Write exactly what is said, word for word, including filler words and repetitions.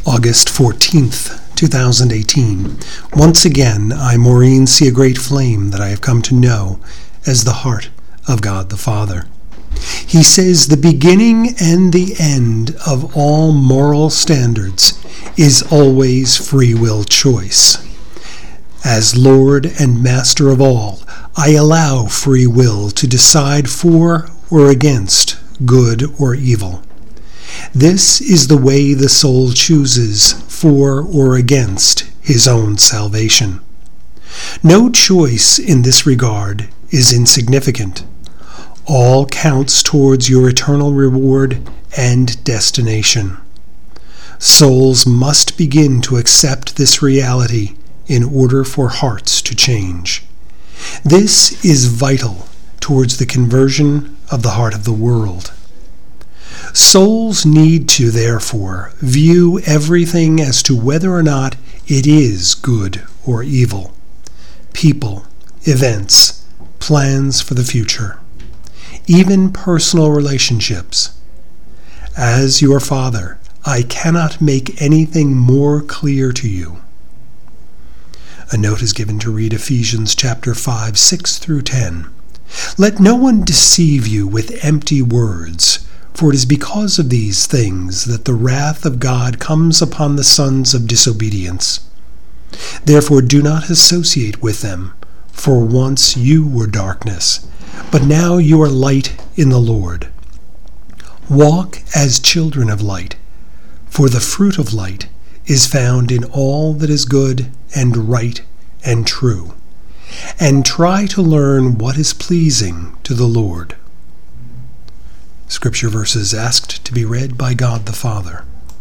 August fourteenth, two thousand eighteen. Once again, I, Maureen, see a great flame that I have come to know as the heart of God the Father. He says the beginning and the end of all moral standards is always free will choice. As Lord and Master of all, I allow free will to decide for or against good or evil. This is the way the soul chooses for or against his own salvation. No choice in this regard is insignificant. All counts towards your eternal reward and destination. Souls must begin to accept this reality in order for hearts to change. This is vital towards the conversion of the heart of the world. Souls need to, therefore, view everything as to whether or not it is good or evil. People, events, plans for the future, even personal relationships. As your Father, I cannot make anything more clear to you. A note is given to read Ephesians chapter five, six through ten. Let no one deceive you with empty words, for it is because of these things that the wrath of God comes upon the sons of disobedience. Therefore do not associate with them, for once you were darkness, but now you are light in the Lord. Walk as children of light, for the fruit of light is found in all that is good and right and true, and try to learn what is pleasing to the Lord. Scripture verses asked to be read by God the Father.